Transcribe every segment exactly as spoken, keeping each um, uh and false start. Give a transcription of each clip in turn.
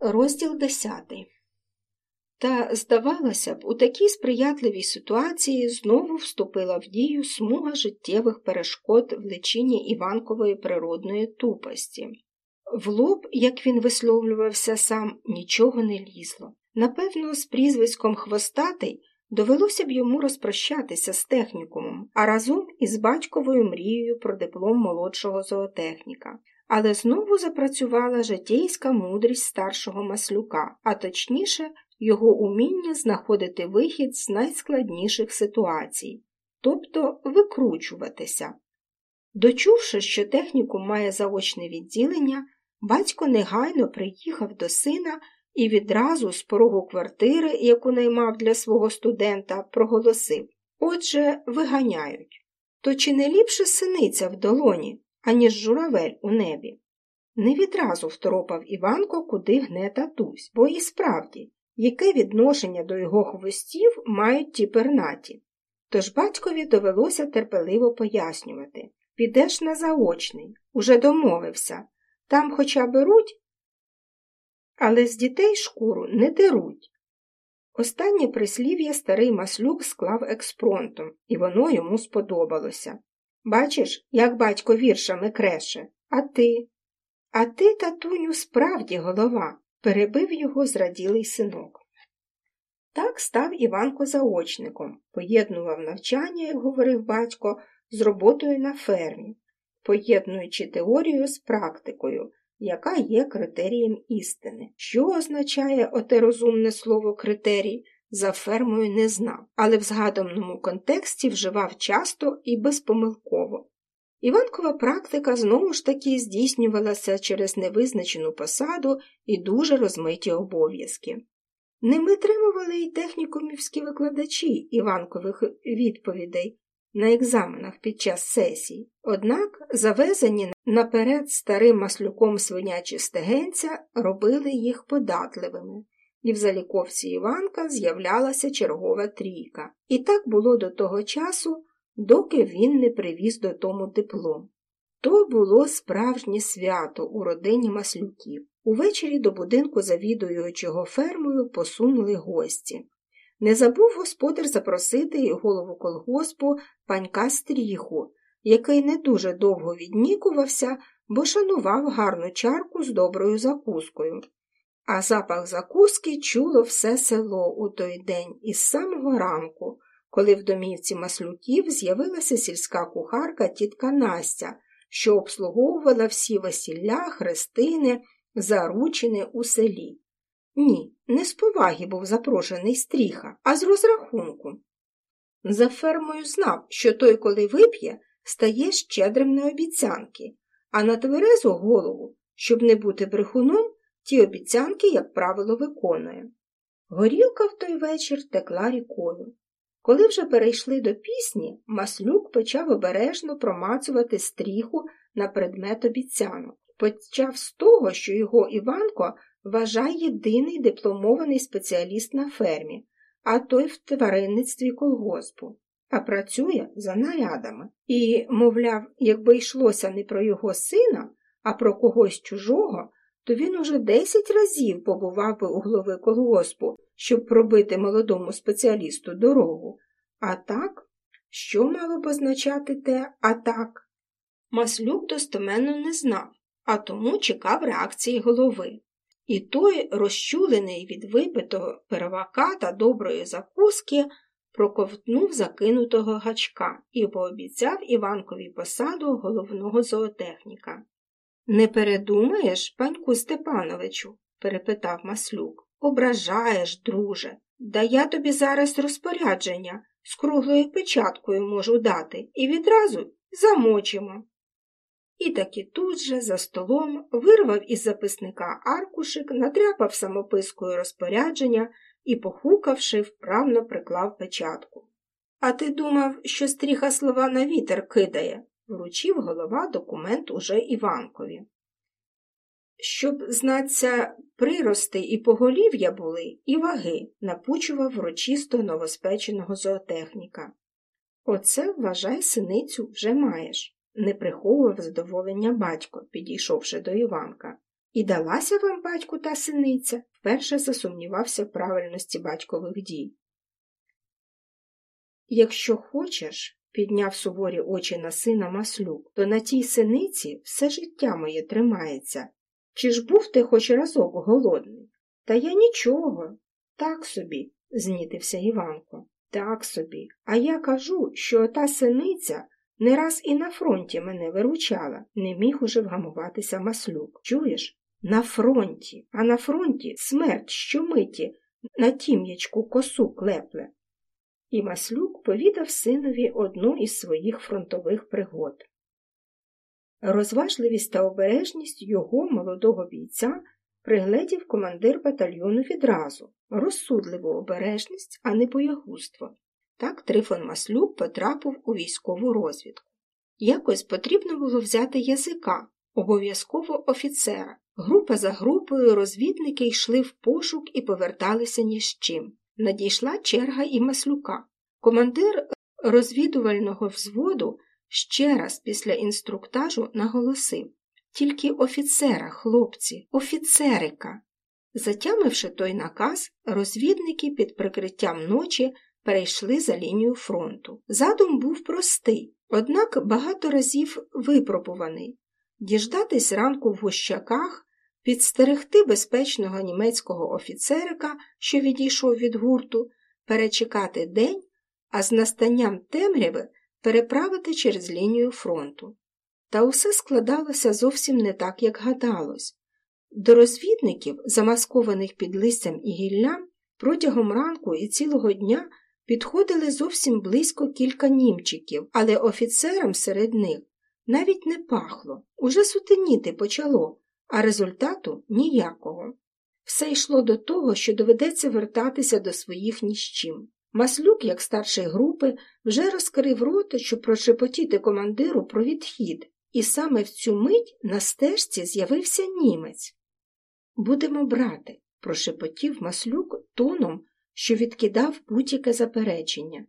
Розділ десятий. Та, здавалося б, у такій сприятливій ситуації знову вступила в дію смуга життєвих перешкод в личині Іванкової природної тупості. В лоб, як він висловлювався сам, нічого не лізло. Напевно, з прізвиськом «Хвостатий» довелося б йому розпрощатися з технікумом, а разом із батьковою мрією про диплом молодшого зоотехніка. Але знову запрацювала житейська мудрість старшого Маслюка, а точніше, його уміння знаходити вихід з найскладніших ситуацій, тобто викручуватися. Дочувши, що технікум має заочне відділення, батько негайно приїхав до сина і відразу з порогу квартири, яку наймав для свого студента, проголосив: «Отже, виганяють. То чи не ліпше синиця в долоні, аніж журавель у небі?» Не відразу второпав Іванко, куди гне татусь, бо і справді, яке відношення до його хвостів мають ті пернаті. Тож батькові довелося терпеливо пояснювати: «Підеш на заочний, уже домовився, там хоча беруть, але з дітей шкуру не деруть». Останнє прислів'я старий Маслюк склав експромтом, і воно йому сподобалося. «Бачиш, як батько віршами креше, а ти?» «А ти, татуню, справді голова», – перебив його зраділий синок. Так став Іванко заочником, поєднував навчання, як говорив батько, з роботою на фермі, поєднуючи теорію з практикою, яка є критерієм істини. Що означає оте розумне слово «критерій», за фермою не знав, але в згаданому контексті вживав часто і безпомилково. Іванкова практика знову ж таки здійснювалася через невизначену посаду і дуже розмиті обов'язки. Не витримували й технікумівські викладачі Іванкових відповідей на екзаменах під час сесій. Однак завезені наперед старим Маслюком свинячі стегенця робили їх податливими, і в заліковці Іванка з'являлася чергова трійка. І так було до того часу, доки він не привіз додому диплом. То було справжнє свято у родині Маслюків. Увечері до будинку завідуючого фермою посунули гості. Не забув господар запросити й голову колгоспу панька Стріху, який не дуже довго віднікувався, бо шанував гарну чарку з доброю закускою. А запах закуски чуло все село у той день із самого ранку, коли в домівці Маслюків з'явилася сільська кухарка тітка Настя, що обслуговувала всі весілля, хрестини, заручини у селі. Ні, не з поваги був запрошений Стріха, а з розрахунку. За фермою знав, що той, коли вип'є, стає щедрим на обіцянки, а на тверезу голову, щоб не бути брехуном, ті обіцянки, як правило, виконує. Горілка в той вечір текла рікою. Коли вже перейшли до пісні, Маслюк почав обережно промацувати Стріху на предмет обіцянок. Почав з того, що його Іванко вважає єдиний дипломований спеціаліст на фермі, а той в тваринництві колгоспу, а працює за нарядами. І, мовляв, якби йшлося не про його сина, а про когось чужого, то він уже десять разів побував би у голови колгоспу, щоб пробити молодому спеціалісту дорогу. А так? Що мало б означати те «а так»? Маслюк достеменно не знав, а тому чекав реакції голови. І той, розчулений від випитого первака та доброї закуски, проковтнув закинутого гачка і пообіцяв Іванкові посаду головного зоотехніка. «Не передумаєш, паньку Степановичу?» – перепитав Маслюк. «Ображаєш, друже. Да я тобі зараз розпорядження з круглою печаткою можу дати і відразу замочимо». І таки тут же, за столом, вирвав із записника аркушик, надряпав самопискою розпорядження і, похукавши, вправно приклав печатку. «А ти думав, що Стріха слова на вітер кидає?» – вручив голова документ уже Іванкові. «Щоб, знаться, прирости і поголів'я були, і ваги», – напучував врочисто новоспеченого зоотехніка. «Оце, вважай, синицю вже маєш», – не приховував задоволення батько, підійшовши до Іванка. І далася вам, батьку, та синиця? Вперше засумнівався в правильності батькових дій. Якщо хочеш, підняв суворі очі на сина Маслюк, то на тій синиці все життя моє тримається. Чи ж був ти хоч разок голодний? Та я нічого. Так собі, знітився Іванко. Так собі. А я кажу, що ота синиця не раз і на фронті мене виручала. Не міг уже вгамуватися Маслюк. Чуєш? На фронті. А на фронті смерть щомиті на тім'ячку косу клепле. І Маслюк повідав синові одну із своїх фронтових пригод. Розважливість та обережність його, молодого бійця, пригледів командир батальйону відразу. Розсудливу обережність, а не боягузтво. Так Трифон Маслюк потрапив у військову розвідку. Якось потрібно було взяти язика, обов'язково офіцера. Група за групою розвідники йшли в пошук і поверталися ні з чим. Надійшла черга і Маслюка. Командир розвідувального взводу ще раз після інструктажу наголосив: «Тільки офіцера, хлопці, офіцерика!» Затямивши той наказ, розвідники під прикриттям ночі перейшли за лінію фронту. Задум був простий, однак багато разів випробуваний. Діждатись ранку в Гущаках, підстерегти безпечного німецького офіцерика, що відійшов від гурту, перечекати день, а з настанням темряви переправити через лінію фронту. Та усе складалося зовсім не так, як гадалось. До розвідників, замаскованих під листям і гіллям, протягом ранку і цілого дня підходили зовсім близько кілька німчиків, але офіцерам серед них навіть не пахло. Уже сутеніти почало, а результату ніякого. Все йшло до того, що доведеться вертатися до своїх ні з чим. Маслюк, як старший групи, вже розкрив рота, щоб прошепотіти командиру про відхід, і саме в цю мить на стежці з'явився німець. «Будемо брати», – прошепотів Маслюк тоном, що відкидав будь-яке заперечення.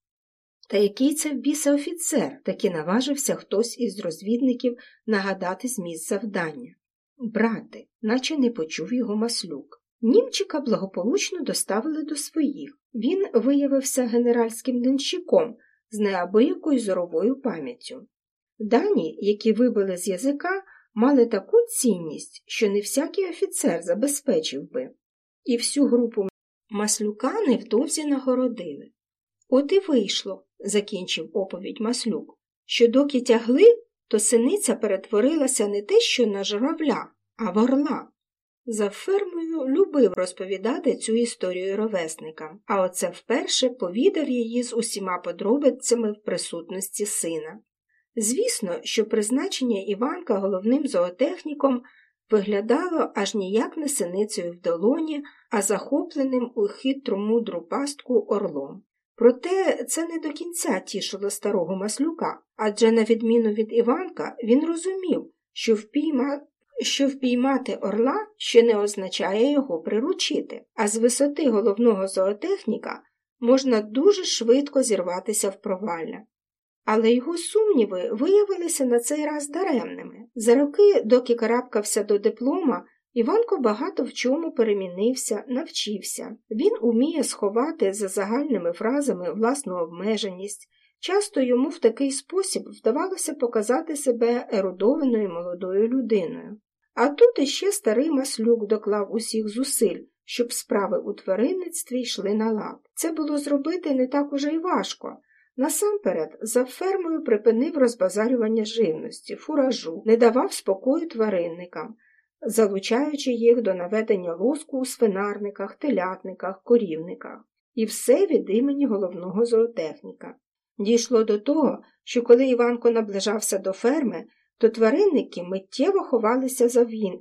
Та який це в біса офіцер, таки наважився хтось із розвідників нагадати зміст завдання. «Брати», наче не почув його Маслюк. Німчика благополучно доставили до своїх. Він виявився генеральським денщиком з неабиякою зоровою пам'яттю. Дані, які вибили з язика, мали таку цінність, що не всякий офіцер забезпечив би. І всю групу Маслюка невдовзі нагородили. «От і вийшло», – закінчив оповідь Маслюк, «що доки тягли, то синиця перетворилася не те що на журавля, а в орла». За фермою любив розповідати цю історію ровесникам, а оце вперше повідав її з усіма подробицями в присутності сина. Звісно, що призначення Іванка головним зоотехніком виглядало аж ніяк не синицею в долоні, а захопленим у хитру-мудру пастку орлом. Проте це не до кінця тішило старого Маслюка, адже на відміну від Іванка він розумів, що впійма... що впіймати орла ще не означає його приручити, а з висоти головного зоотехніка можна дуже швидко зірватися в провалля. Але його сумніви виявилися на цей раз даремними. За роки, доки карабкався до диплома, Іванко багато в чому перемінився, навчився. Він уміє сховати за загальними фразами власну обмеженість. Часто йому в такий спосіб вдавалося показати себе ерудованою молодою людиною. А тут іще старий Маслюк доклав усіх зусиль, щоб справи у тваринництві йшли на лад. Це було зробити не так уже й важко. Насамперед, за фермою припинив розбазарювання живності, фуражу, не давав спокою тваринникам, залучаючи їх до наведення лоску у свинарниках, телятниках, корівниках. І все від імені головного зоотехніка. Дійшло до того, що коли Іванко наближався до ферми, то тваринники миттєво ховалися за він...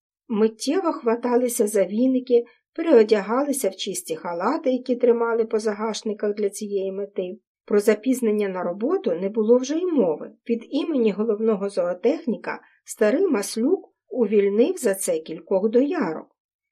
миттєво хваталися за віники, переодягалися в чисті халати, які тримали по загашниках для цієї мети. Про запізнення на роботу не було вже й мови. Від імені головного зоотехніка старий Маслюк увільнив за це кількох доярок.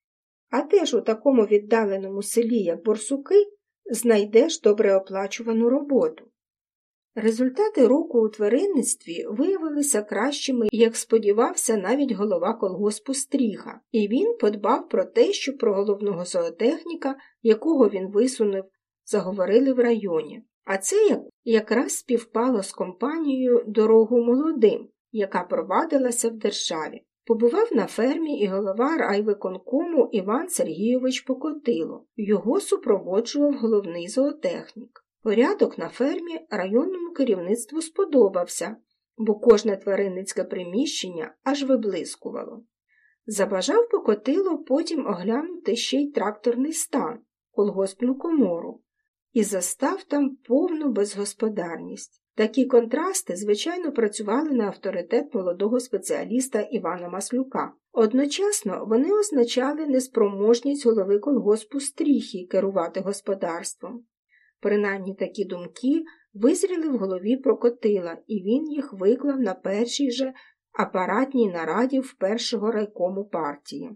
А теж у такому віддаленому селі, як Борсуки, знайдеш добре оплачувану роботу. Результати року у тваринництві виявилися кращими, як сподівався навіть голова колгоспу Стріга, і він подбав про те, що про головного зоотехніка, якого він висунув, заговорили в районі. А це якраз співпало з компанією «Дорогу молодим», яка провадилася в державі. Побував на фермі і голова райвиконкому Іван Сергійович Покотило. Його супроводжував головний зоотехнік. Порядок на фермі районному керівництву сподобався, бо кожне тваринницьке приміщення аж виблискувало. Забажав Покотило потім оглянути ще й тракторний стан, колгоспну комору, і застав там повну безгосподарність. Такі контрасти, звичайно, працювали на авторитет молодого спеціаліста Івана Маслюка. Одночасно вони означали неспроможність голови колгоспу Стріхи керувати господарством. Принаймні такі думки визріли в голові Покотила, і він їх виклав на першій же апаратній нараді в першого райкому партії.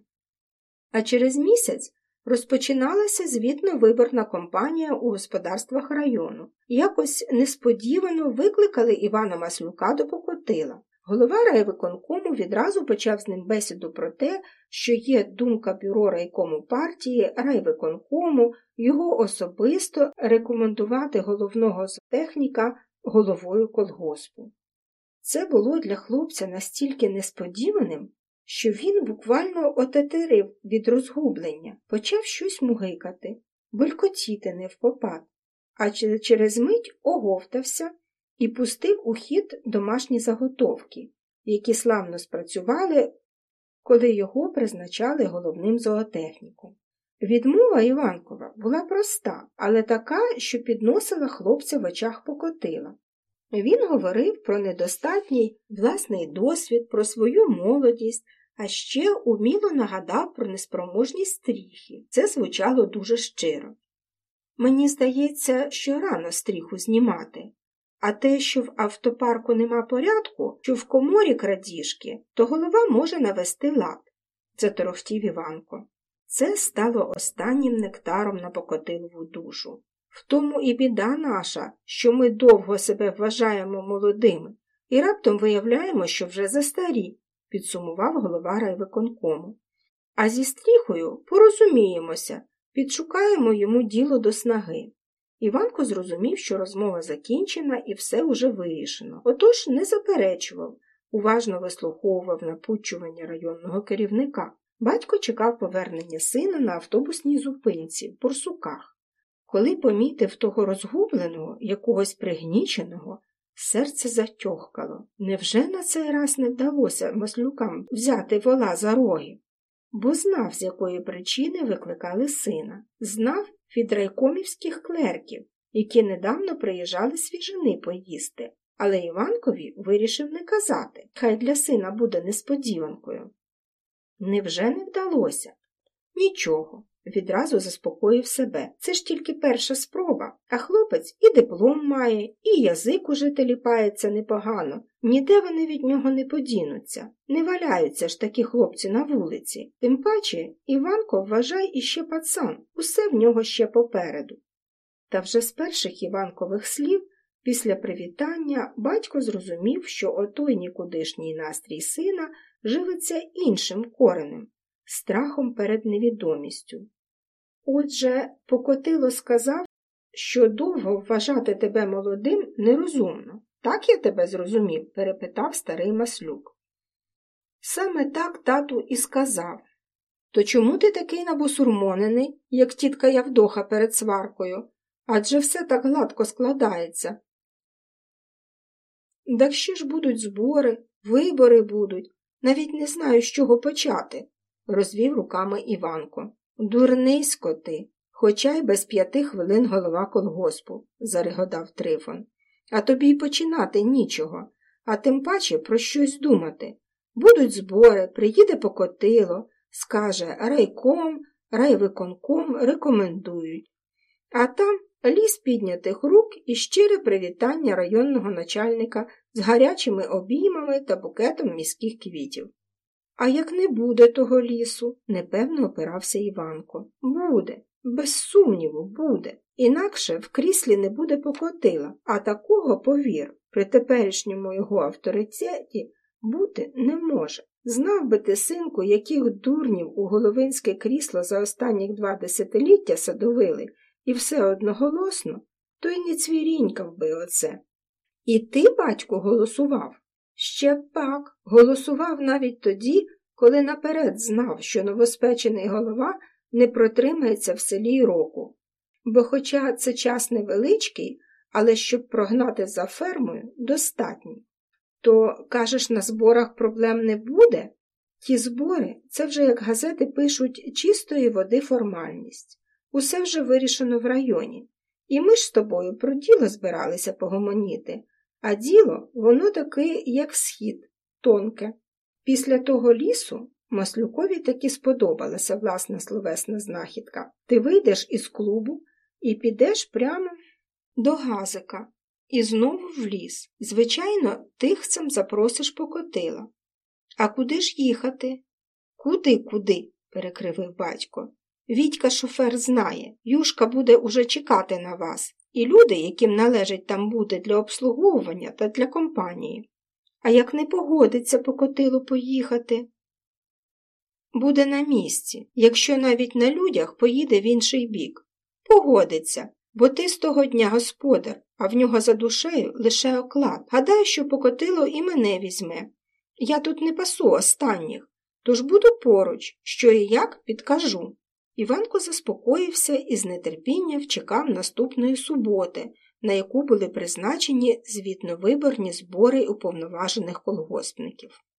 А через місяць розпочиналася звітно-виборна кампанія у господарствах району. Якось несподівано викликали Івана Маслюка до Покотила. Голова райвиконкому відразу почав з ним бесіду про те, що є думка бюро райкому партії, райвиконкому, його особисто рекомендувати головного зоотехніка головою колгоспу. Це було для хлопця настільки несподіваним, що він буквально отетерив від розгублення, почав щось мугикати, булькотіти невпопад, а через мить оговтався і пустив у хід домашні заготовки, які славно спрацювали, коли його призначали головним зоотехніком. Відмова Іванкова була проста, але така, що підносила хлопця в очах Покотила. Він говорив про недостатній власний досвід, про свою молодість, а ще уміло нагадав про неспроможність Стріхи. Це звучало дуже щиро. Мені здається, що рано Стріху знімати. А те, що в автопарку нема порядку, що в коморі крадіжки, то голова може навести лад, заторохтів Іванко. Це стало останнім нектаром на Покотилову душу. В тому і біда наша, що ми довго себе вважаємо молодими і раптом виявляємо, що вже застарі, підсумував голова райвиконкому. А зі Стріхою порозуміємося, підшукаємо йому діло до снаги. Іванко зрозумів, що розмова закінчена і все уже вирішено. Отож не заперечував, уважно вислуховував напучування районного керівника. Батько чекав повернення сина на автобусній зупинці в Бурсуках. Коли помітив того розгубленого, якогось пригніченого, серце затьохкало. Невже на цей раз не вдалося Маслюкам взяти вола за роги? Бо знав, з якої причини викликали сина. Знав від райкомівських клерків, які недавно приїжджали свіжини поїсти. Але Іванкові вирішив не казати, хай для сина буде несподіванкою. Невже не вдалося? Нічого. Відразу заспокоїв себе. Це ж тільки перша спроба, а хлопець і диплом має, і язик уже теліпається непогано. Ніде вони від нього не подінуться. Не валяються ж такі хлопці на вулиці. Тим паче, Іванко, вважай, іще пацан, усе в нього ще попереду. Та вже з перших Іванкових слів, після привітання, батько зрозумів, що отой нікудишній настрій сина живиться іншим коренем – страхом перед невідомістю. Отже, Покотило сказав, що довго вважати тебе молодим нерозумно. Так я тебе зрозумів? – перепитав старий Маслюк. Саме так тату і сказав. То чому ти такий набусурмонений, як тітка Явдоха перед сваркою? Адже все так гладко складається. Так ще ж будуть збори, вибори будуть. Навіть не знаю, з чого почати, розвів руками Іванко. Дурнисько ти, хоча й без п'яти хвилин голова колгоспу, зареготав Трифон. А тобі й починати нічого, а тим паче про щось думати. Будуть збори, приїде Покотило, скаже райком, райвиконком рекомендують. А там ліс піднятих рук і щире привітання районного начальника з гарячими обіймами та букетом міських квітів. А як не буде того лісу? Непевно опирався Іванко. Буде, без сумніву, буде. Інакше в кріслі не буде Покотила, а такого, повір, при теперішньому його авторитеті бути не може. Знав би ти, синку, яких дурнів у головинське крісло за останніх два десятиліття садовили, і все одноголосно, то й не цвірінькав би оце. І ти, батьку, голосував? Ще пак, голосував навіть тоді, коли наперед знав, що новоспечений голова не протримається в селі й року. Бо хоча це час невеличкий, але щоб прогнати за фермою, достатній. То, кажеш, на зборах проблем не буде? Ті збори – це вже, як газети пишуть, чистої води формальність. Усе вже вирішено в районі. І ми ж з тобою про діло збиралися погомоніти. А діло, воно таки, як схід, тонке. Після того лісу Маслюкові таки сподобалася власна словесна знахідка. Ти вийдеш із клубу і підеш прямо до Газика. І знову в ліс. Звичайно, тихцем запросиш Покотила. А куди ж їхати? Куди-куди? Перекривив батько. Вітька шофер знає, Юшка буде уже чекати на вас. І люди, яким належить там бути для обслуговування та для компанії. А як не погодиться Покотилу поїхати? Буде на місці, якщо навіть на людях поїде в інший бік. Погодиться, бо ти з того дня господар, а в нього за душею лише оклад. Гадаю, що Покотило і мене візьме. Я тут не пасу останніх, тож буду поруч, що і як підкажу. Іванко заспокоївся і з нетерпінням чекав наступної суботи, на яку були призначені звітно-виборні збори уповноважених колгоспників.